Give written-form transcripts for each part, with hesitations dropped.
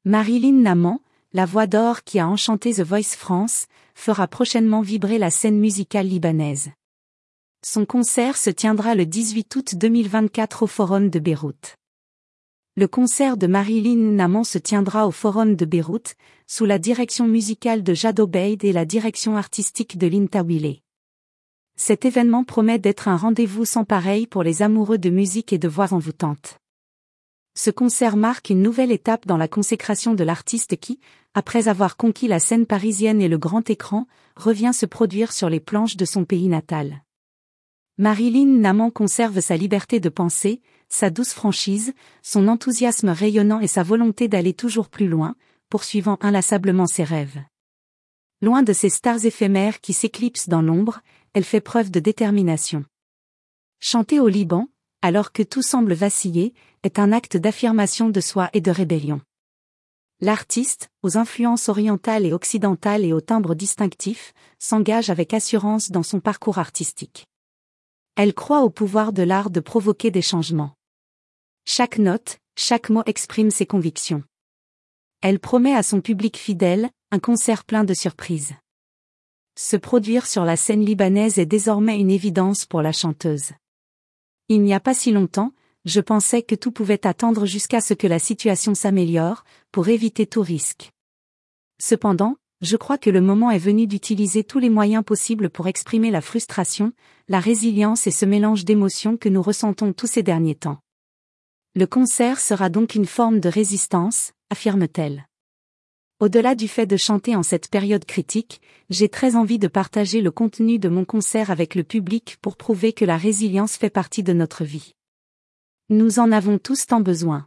Marilyn Naman, la voix d'or qui a enchanté The Voice France, fera prochainement vibrer la scène musicale libanaise. Son concert se tiendra le 18 août 2024 au Forum de Beyrouth. Le concert de Marilyn Naman se tiendra au Forum de Beyrouth, sous la direction musicale de Jad Obeid et la direction artistique de Linta Wile. Cet événement promet d'être un rendez-vous sans pareil pour les amoureux de musique et de voix envoûtantes. Ce concert marque une nouvelle étape dans la consécration de l'artiste qui, après avoir conquis la scène parisienne et le grand écran, revient se produire sur les planches de son pays natal. Marilyn Naman conserve sa liberté de penser, sa douce franchise, son enthousiasme rayonnant et sa volonté d'aller toujours plus loin, poursuivant inlassablement ses rêves. Loin de ces stars éphémères qui s'éclipsent dans l'ombre, elle fait preuve de détermination. Chanter au Liban, alors que tout semble vaciller, est un acte d'affirmation de soi et de rébellion. L'artiste, aux influences orientales et occidentales et au timbre distinctif, s'engage avec assurance dans son parcours artistique. Elle croit au pouvoir de l'art de provoquer des changements. Chaque note, chaque mot exprime ses convictions. Elle promet à son public fidèle un concert plein de surprises. Se produire sur la scène libanaise est désormais une évidence pour la chanteuse. Il n'y a pas si longtemps, je pensais que tout pouvait attendre jusqu'à ce que la situation s'améliore, pour éviter tout risque. Cependant, je crois que le moment est venu d'utiliser tous les moyens possibles pour exprimer la frustration, la résilience et ce mélange d'émotions que nous ressentons tous ces derniers temps. Le concert sera donc une forme de résistance, affirme-t-elle. Au-delà du fait de chanter en cette période critique, j'ai très envie de partager le contenu de mon concert avec le public pour prouver que la résilience fait partie de notre vie. Nous en avons tous tant besoin.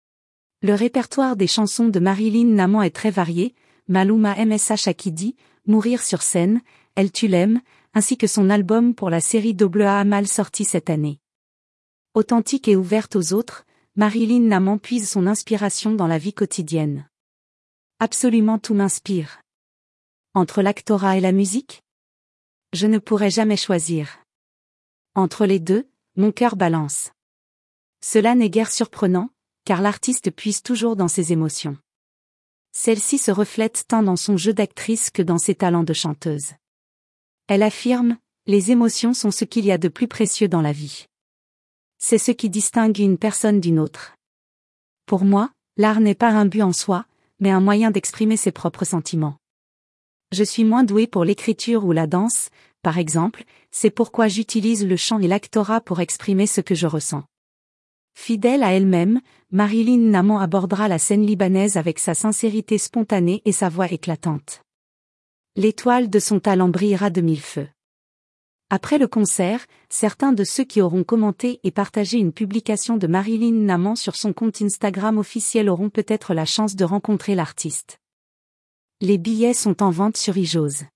Le répertoire des chansons de Marilyn Naman est très varié, Malouma Msh Akidi, Mourir sur scène, Elle tu l'aimes, ainsi que son album pour la série AA Amal sorti cette année. Authentique et ouverte aux autres, Marilyn Naman puise son inspiration dans la vie quotidienne. Absolument tout m'inspire. Entre l'actorat et la musique? Je ne pourrais jamais choisir. Entre les deux, mon cœur balance. Cela n'est guère surprenant, car l'artiste puise toujours dans ses émotions. Celle-ci se reflète tant dans son jeu d'actrice que dans ses talents de chanteuse. Elle affirme, les émotions sont ce qu'il y a de plus précieux dans la vie. C'est ce qui distingue une personne d'une autre. Pour moi, l'art n'est pas un but en soi, mais un moyen d'exprimer ses propres sentiments. Je suis moins douée pour l'écriture ou la danse, par exemple, c'est pourquoi j'utilise le chant et l'actorat pour exprimer ce que je ressens. Fidèle à elle-même, Marilyn Naman abordera la scène libanaise avec sa sincérité spontanée et sa voix éclatante. L'étoile de son talent brillera de mille feux. Après le concert, certains de ceux qui auront commenté et partagé une publication de Marilyn Naman sur son compte Instagram officiel auront peut-être la chance de rencontrer l'artiste. Les billets sont en vente sur iJoz.